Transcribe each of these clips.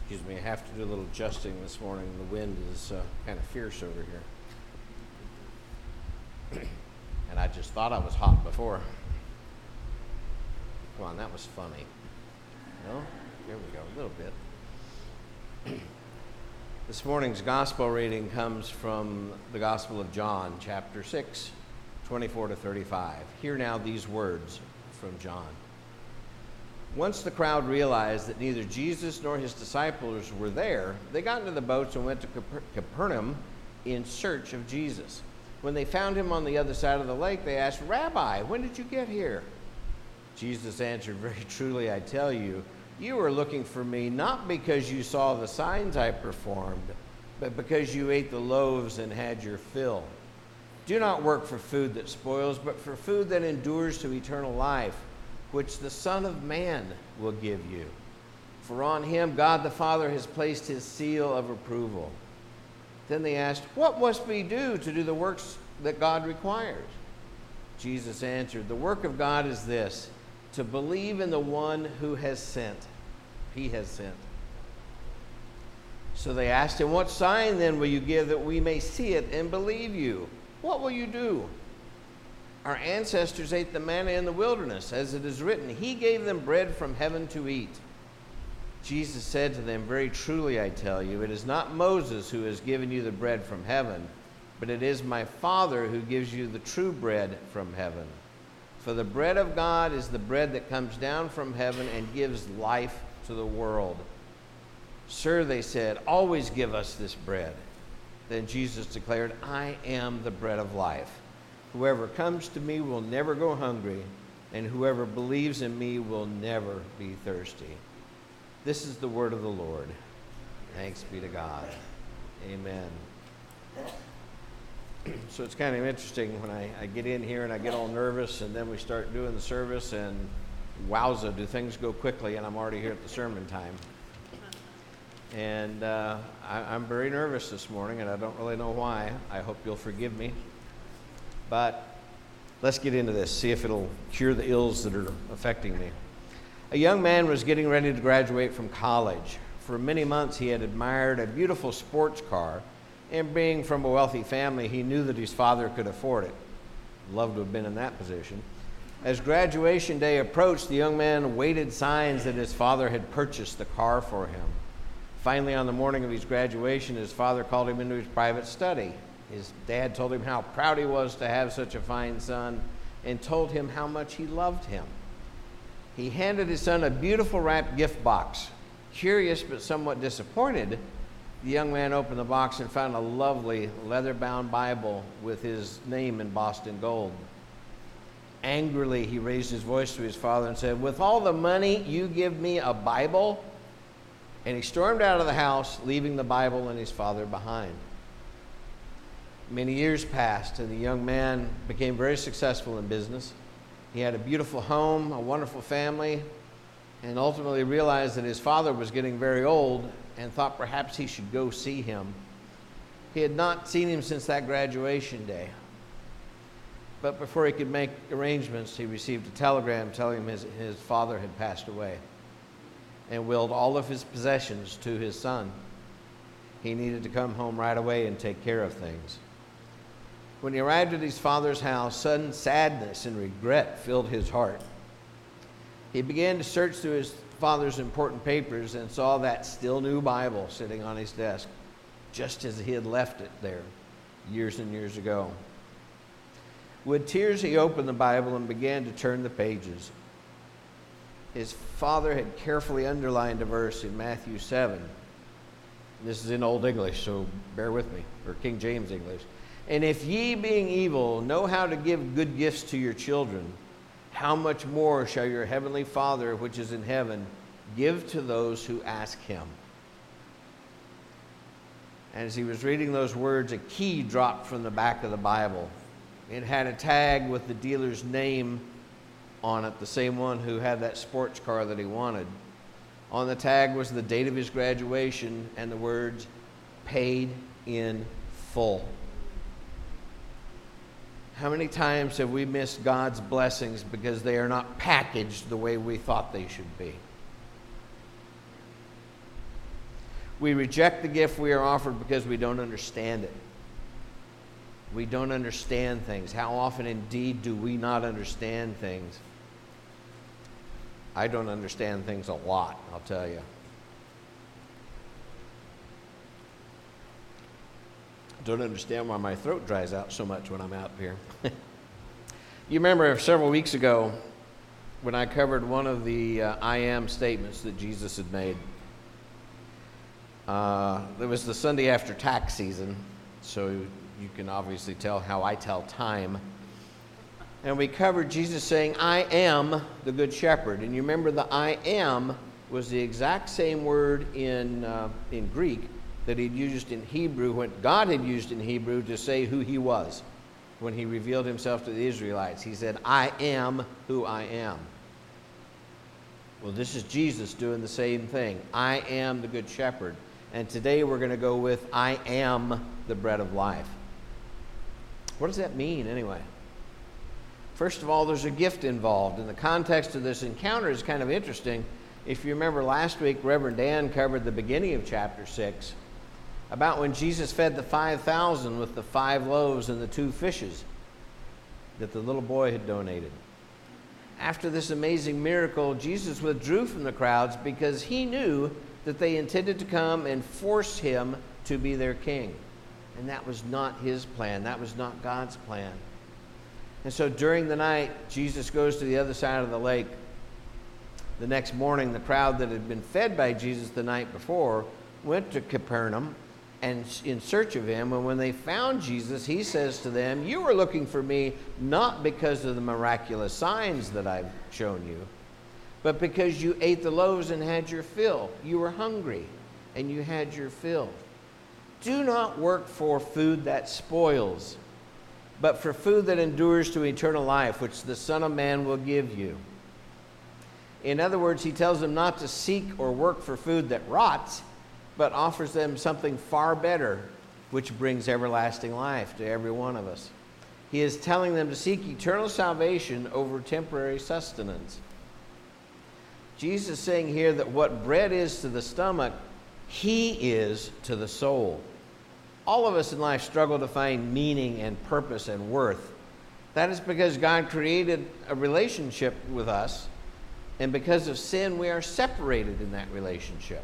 Excuse me, I have to do a little adjusting this morning. The wind is kind of fierce over here. And I just thought I was hot before. Come on, that was funny. No? Here we go, a little bit. This morning's gospel reading comes from the Gospel of John, chapter 6, 24 to 35. Hear now these words from John. Once the crowd realized that neither Jesus nor his disciples were there, they got into the boats and went to Capernaum in search of Jesus. When they found him on the other side of the lake, they asked, "Rabbi, when did you get here?" Jesus answered, "Very truly, I tell you, you are looking for me not because you saw the signs I performed, but because you ate the loaves and had your fill. Do not work for food that spoils, but for food that endures to eternal life, which the Son of Man will give you. For on him God the Father has placed his seal of approval." Then they asked, "What must we do to do the works that God requires?" Jesus answered, "The work of God is this, to believe in the one who has sent. He has sent." So they asked him, "What sign then will you give that we may see it and believe you? What will you do?" "Our ancestors ate the manna in the wilderness, as it is written, he gave them bread from heaven to eat." Jesus said to them, "Very truly I tell you, it is not Moses who has given you the bread from heaven, but it is my Father who gives you the true bread from heaven. For the bread of God is the bread that comes down from heaven and gives life to the world." "Sir," they said, "always give us this bread." Then Jesus declared, "I am the bread of life. Whoever comes to me will never go hungry, and whoever believes in me will never be thirsty." This is the word of the Lord. Thanks be to God. Amen. So it's kind of interesting when I get in here and I get all nervous, and then we start doing the service, and wowza, do things go quickly, and I'm already here at the sermon time. And I'm very nervous this morning, and I don't really know why. I hope you'll forgive me. But let's get into this, see if it'll cure the ills that are affecting me. A young man was getting ready to graduate from college. For many months he had admired a beautiful sports car, and being from a wealthy family, he knew that his father could afford it. Loved to have been in that position. As graduation day approached, the young man awaited signs that his father had purchased the car for him. Finally, on the morning of his graduation, his father called him into his private study. His dad told him how proud he was to have such a fine son and told him how much he loved him. He handed his son a beautiful wrapped gift box. Curious but somewhat disappointed, the young man opened the box and found a lovely leather-bound Bible with his name embossed in gold. Angrily, he raised his voice to his father and said, "With all the money, you give me a Bible?" And he stormed out of the house, leaving the Bible and his father behind. Many years passed, and the young man became very successful in business. He had a beautiful home, a wonderful family, and ultimately realized that his father was getting very old and thought perhaps he should go see him. He had not seen him since that graduation day. But before he could make arrangements, he received a telegram telling him his father had passed away and willed all of his possessions to his son. He needed to come home right away and take care of things. When he arrived at his father's house, sudden sadness and regret filled his heart. He began to search through his father's important papers and saw that still new Bible sitting on his desk, just as he had left it there years and years ago. With tears, he opened the Bible and began to turn the pages. His father had carefully underlined a verse in Matthew 7. This is in Old English, so bear with me, or King James English. "And if ye, being evil, know how to give good gifts to your children, how much more shall your heavenly Father, which is in heaven, give to those who ask him?" As he was reading those words, a key dropped from the back of the Bible. It had a tag with the dealer's name on it, the same one who had that sports car that he wanted. On the tag was the date of his graduation and the words, "Paid in full." How many times have we missed God's blessings because they are not packaged the way we thought they should be? We reject the gift we are offered because we don't understand it. We don't understand things. How often indeed do we not understand things? I don't understand things a lot, I'll tell you. Don't understand why my throat dries out so much when I'm out here. You remember several weeks ago when I covered one of the I am statements that Jesus had made. It was the Sunday after tax season, so you can obviously tell how I tell time. And we covered Jesus saying, I am the good shepherd. And you remember the I am was the exact same word in Greek that he'd used in Hebrew, what God had used in Hebrew to say who he was when he revealed himself to the Israelites. He said, I am who I am. Well, this is Jesus doing the same thing. I am the good shepherd. And today we're going to go with, I am the bread of life. What does that mean anyway? First of all, there's a gift involved. And the context of this encounter is kind of interesting. If you remember last week, Reverend Dan covered the beginning of chapter 6 about when Jesus fed the 5,000 with the 5 loaves and the 2 fishes that the little boy had donated. After this amazing miracle, Jesus withdrew from the crowds because he knew that they intended to come and force him to be their king. And that was not his plan. That was not God's plan. And so during the night, Jesus goes to the other side of the lake. The next morning, the crowd that had been fed by Jesus the night before went to Capernaum and in search of him. And when they found Jesus, he says to them, you are looking for me not because of the miraculous signs that I've shown you, but because you ate the loaves and had your fill. You were hungry and you had your fill. Do not work for food that spoils, but for food that endures to eternal life, which the Son of Man will give you. In other words, he tells them not to seek or work for food that rots, but offers them something far better, which brings everlasting life to every one of us. He is telling them to seek eternal salvation over temporary sustenance. Jesus is saying here that what bread is to the stomach, he is to the soul. All of us in life struggle to find meaning and purpose and worth. That is because God created a relationship with us, and because of sin, we are separated in that relationship.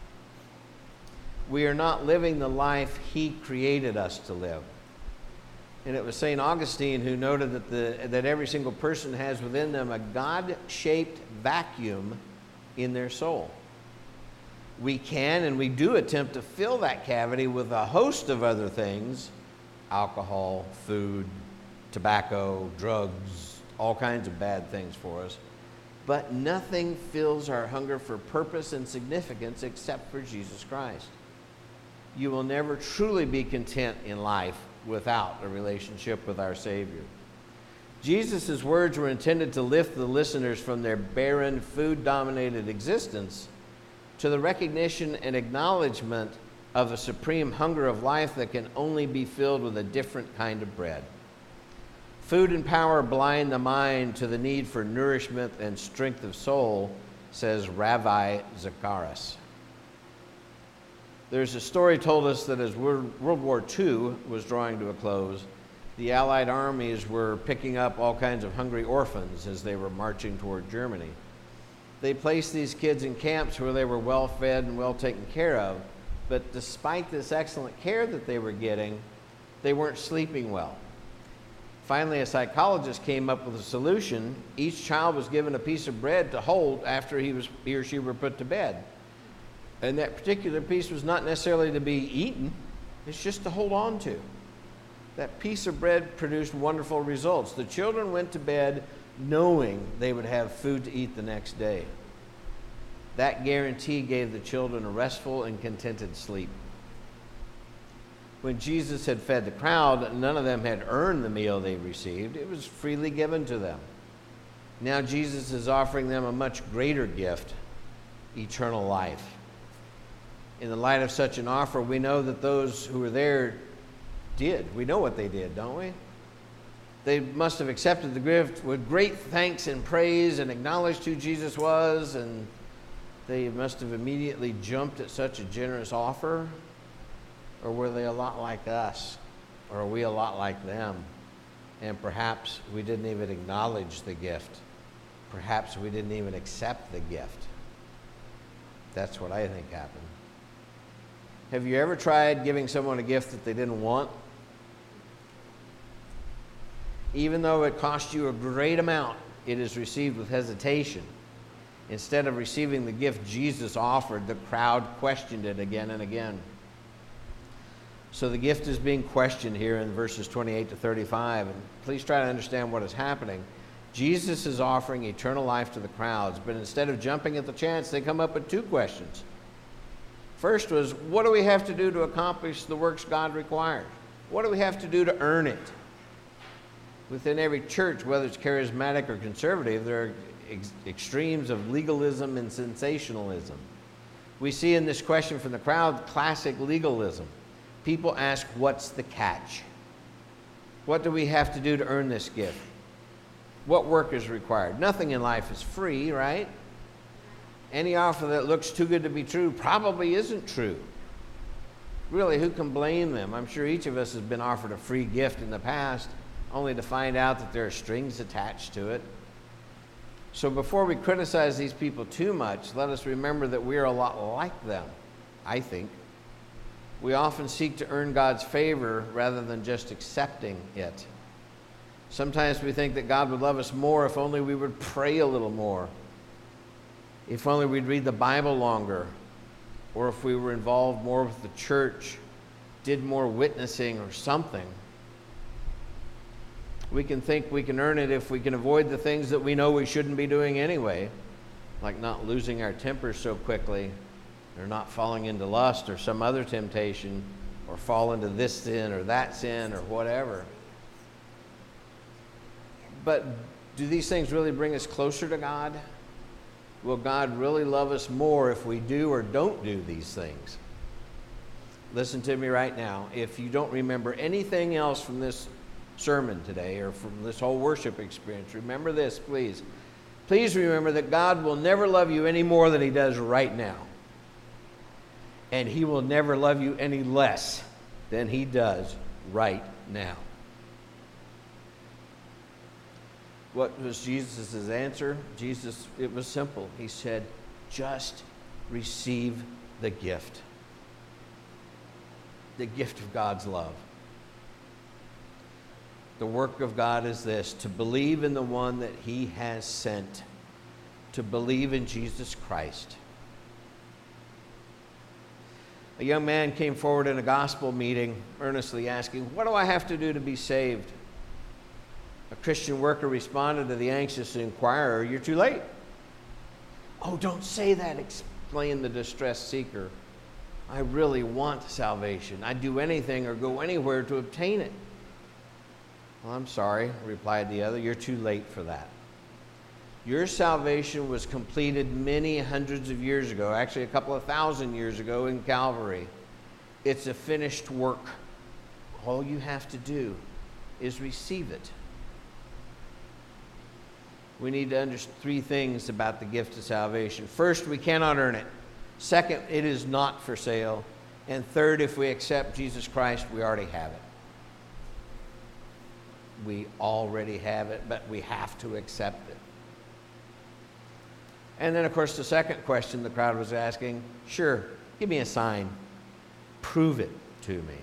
We are not living the life he created us to live. And it was St. Augustine who noted that every single person has within them a God-shaped vacuum in their soul. We can and we do attempt to fill that cavity with a host of other things: alcohol, food, tobacco, drugs, all kinds of bad things for us. But nothing fills our hunger for purpose and significance except for Jesus Christ. You will never truly be content in life without a relationship with our Savior. Jesus' words were intended to lift the listeners from their barren, food-dominated existence to the recognition and acknowledgement of a supreme hunger of life that can only be filled with a different kind of bread. Food and power blind the mind to the need for nourishment and strength of soul, says Ravi Zacharias. There's a story told us that as World War II was drawing to a close, the Allied armies were picking up all kinds of hungry orphans as they were marching toward Germany. They placed these kids in camps where they were well fed and well taken care of, but despite this excellent care that they were getting, they weren't sleeping well. Finally, a psychologist came up with a solution. Each child was given a piece of bread to hold after he or she were put to bed. And that particular piece was not necessarily to be eaten, it's just to hold on to. That piece of bread produced wonderful results. The children went to bed knowing they would have food to eat the next day. That guarantee gave the children a restful and contented sleep. When Jesus had fed the crowd, none of them had earned the meal they received. It was freely given to them. Now Jesus is offering them a much greater gift, eternal life. In the light of such an offer, we know that those who were there did. We know what they did, don't we? They must have accepted the gift with great thanks and praise and acknowledged who Jesus was and they must have immediately jumped at such a generous offer? Or were they a lot like us? Or are we a lot like them? And perhaps we didn't even acknowledge the gift. Perhaps we didn't even accept the gift. That's what I think happened. Have you ever tried giving someone a gift that they didn't want? Even though it cost you a great amount, it is received with hesitation. Instead of receiving the gift Jesus offered, the crowd questioned it again and again. So the gift is being questioned here in verses 28 to 35. And please try to understand what is happening. Jesus is offering eternal life to the crowds, but instead of jumping at the chance, they come up with two questions. First was, what do we have to do to accomplish the works God requires? What do we have to do to earn it? Within every church, whether it's charismatic or conservative, there are extremes of legalism and sensationalism. We see in this question from the crowd classic legalism. People ask, what's the catch? What do we have to do to earn this gift? What work is required? Nothing in life is free, right? Any offer that looks too good to be true probably isn't true. Really, who can blame them? I'm sure each of us has been offered a free gift in the past, only to find out that there are strings attached to it. So before we criticize these people too much, let us remember that we are a lot like them, I think. We often seek to earn God's favor rather than just accepting it. Sometimes we think that God would love us more if only we would pray a little more, if only we'd read the Bible longer, or if we were involved more with the church, did more witnessing or something. We can think we can earn it if we can avoid the things that we know we shouldn't be doing anyway, like not losing our tempers so quickly, or not falling into lust or some other temptation, or fall into this sin or that sin or whatever. But do these things really bring us closer to God? Will God really love us more if we do or don't do these things? Listen to me right now. If you don't remember anything else from this sermon today or from this whole worship experience, remember this, please. Please remember that God will never love you any more than he does right now. And he will never love you any less than he does right now. What was Jesus' answer? It was simple. He said, just receive the gift. The gift of God's love. The work of God is this, to believe in the one that he has sent, to believe in Jesus Christ. A young man came forward in a gospel meeting, earnestly asking, what do I have to do to be saved? A Christian worker responded to the anxious inquirer, you're too late. Oh, don't say that, explained the distressed seeker. I really want salvation. I'd do anything or go anywhere to obtain it. Well, I'm sorry, replied the other, you're too late for that. Your salvation was completed many hundreds of years ago, actually a couple of thousand years ago in Calvary. It's a finished work. All you have to do is receive it. We need to understand three things about the gift of salvation. First, we cannot earn it. Second, it is not for sale. And third, if we accept Jesus Christ, we already have it. We already have it, but we have to accept it. And then, of course, the second question the crowd was asking, sure, give me a sign. Prove it to me.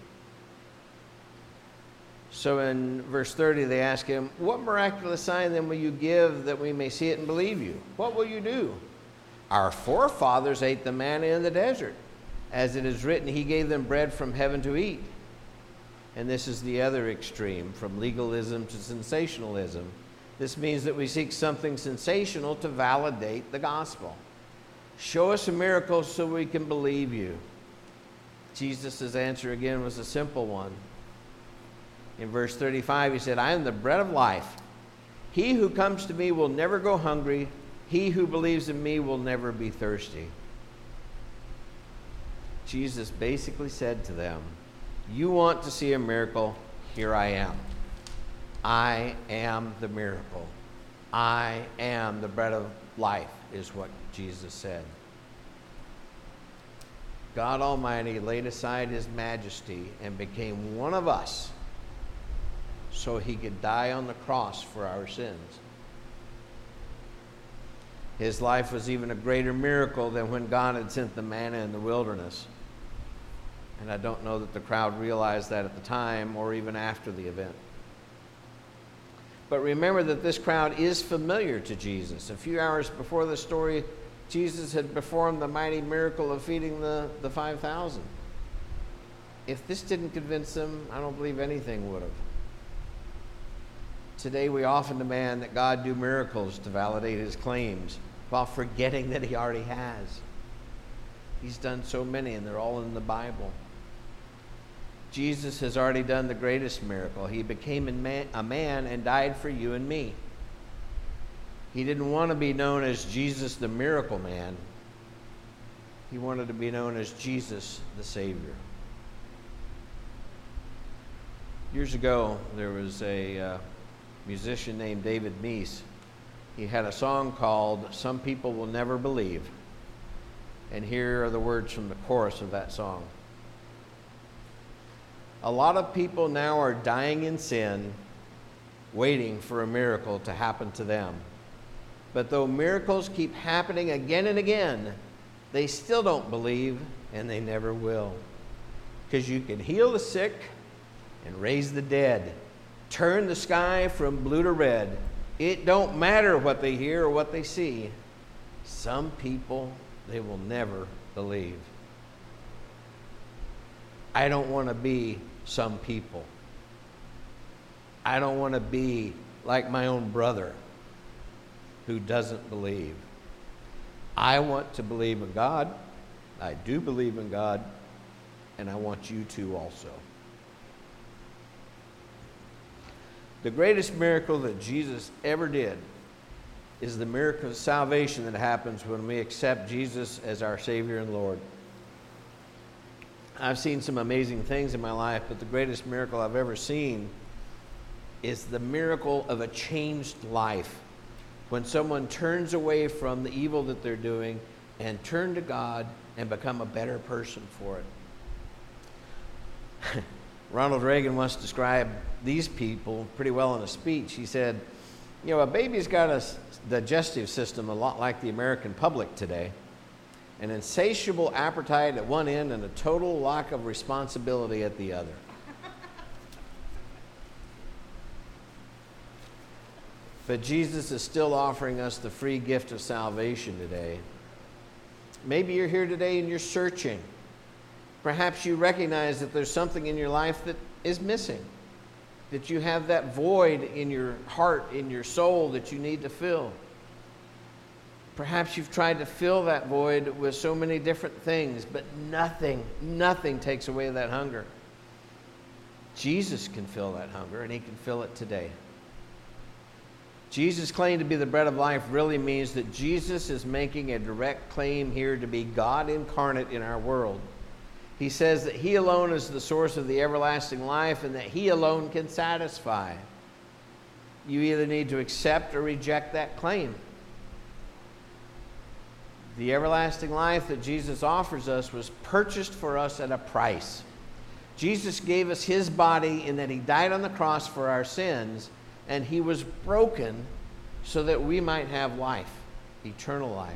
So in verse 30, they ask him, what miraculous sign then will you give that we may see it and believe you? What will you do? Our forefathers ate the manna in the desert. As it is written, he gave them bread from heaven to eat. And this is the other extreme, from legalism to sensationalism. This means that we seek something sensational to validate the gospel. Show us a miracle so we can believe you. Jesus' answer again was a simple one. In verse 35, he said, I am the bread of life. He who comes to me will never go hungry. He who believes in me will never be thirsty. Jesus basically said to them, you want to see a miracle? Here I am. I am the miracle. I am the bread of life, is what Jesus said. God Almighty laid aside his majesty and became one of us so he could die on the cross for our sins. His life was even a greater miracle than when God had sent the manna in the wilderness. And I don't know that the crowd realized that at the time or even after the event. But remember that this crowd is familiar to Jesus. A few hours before the story, Jesus had performed the mighty miracle of feeding the 5,000. If this didn't convince them, I don't believe anything would have. Today we often demand that God do miracles to validate his claims while forgetting that he already has. He's done so many, and they're all in the Bible. Jesus has already done the greatest miracle. He became a man and died for you and me. He didn't want to be known as Jesus the Miracle Man. He wanted to be known as Jesus the Savior. Years ago, there was a musician named David Meese. He had a song called "Some People Will Never Believe." And here are the words from the chorus of that song. A lot of people now are dying in sin, waiting for a miracle to happen to them. But though miracles keep happening again and again, they still don't believe, and they never will. Because you can heal the sick and raise the dead, turn the sky from blue to red. It don't matter what they hear or what they see. Some people, they will never believe. I don't want to be some people. I don't want to be like my own brother who doesn't believe. I want to believe in God. I do believe in God, and I want you to also. The greatest miracle that Jesus ever did is the miracle of salvation that happens when we accept Jesus as our Savior and Lord. I've seen some amazing things in my life, but the greatest miracle I've ever seen is the miracle of a changed life. When someone turns away from the evil that they're doing and turn to God and become a better person for it. Ronald Reagan once described these people pretty well in a speech. He said, a baby's got a digestive system a lot like the American public today. An insatiable appetite at one end and a total lack of responsibility at the other. But Jesus is still offering us the free gift of salvation today. Maybe you're here today and you're searching. Perhaps you recognize that there's something in your life that is missing, that you have that void in your heart, in your soul that you need to fill. Perhaps you've tried to fill that void with so many different things, but nothing takes away that hunger. Jesus can fill that hunger, and he can fill it today. Jesus' claim to be the bread of life really means that Jesus is making a direct claim here to be God incarnate in our world. He says that he alone is the source of the everlasting life and that he alone can satisfy. You either need to accept or reject that claim. The everlasting life that Jesus offers us was purchased for us at a price. Jesus gave us his body in that he died on the cross for our sins, and he was broken so that we might have life, eternal life.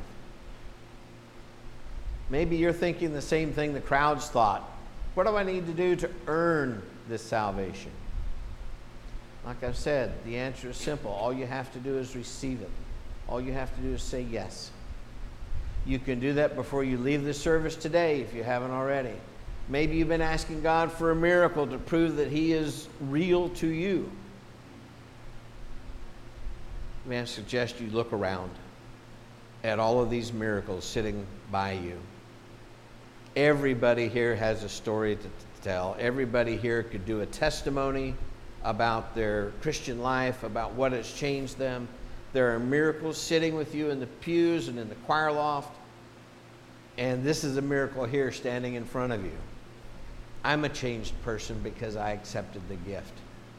Maybe you're thinking the same thing the crowds thought. What do I need to do to earn this salvation? Like I've said, the answer is simple. All you have to do is receive it. All you have to do is say yes. You can do that before you leave the service today if you haven't already. Maybe you've been asking God for a miracle to prove that he is real to you. May I suggest you look around at all of these miracles sitting by you. Everybody here has a story to tell. Everybody here could do a testimony about their Christian life, about what has changed them. There are miracles sitting with you in the pews and in the choir loft. And this is a miracle here standing in front of you. I'm a changed person because I accepted the gift.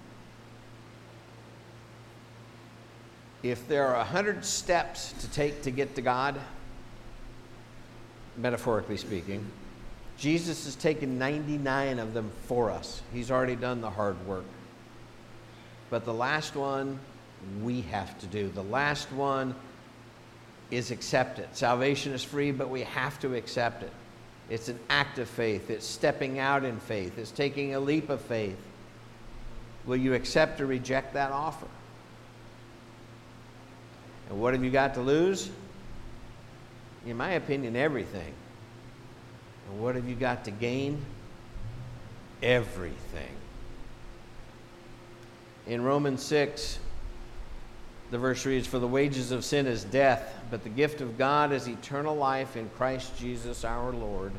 If there are 100 steps to take to get to God, metaphorically speaking, Jesus has taken 99 of them for us. He's already done the hard work. But the last one, we have to do. The last one is accept it. Salvation is free, but we have to accept it. It's an act of faith. It's stepping out in faith. It's taking a leap of faith. Will you accept or reject that offer? And what have you got to lose? In my opinion, everything. And what have you got to gain? Everything. In Romans 6, the verse reads, "For the wages of sin is death, but the gift of God is eternal life in Christ Jesus our Lord."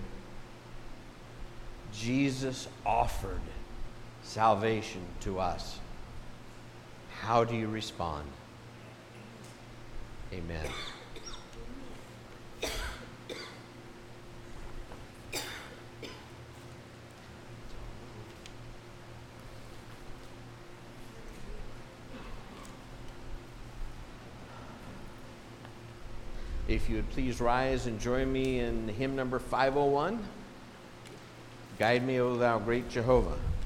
Jesus offered salvation to us. How do you respond? Amen. If you would please rise and join me in hymn number 501, "Guide Me, O Thou Great Jehovah."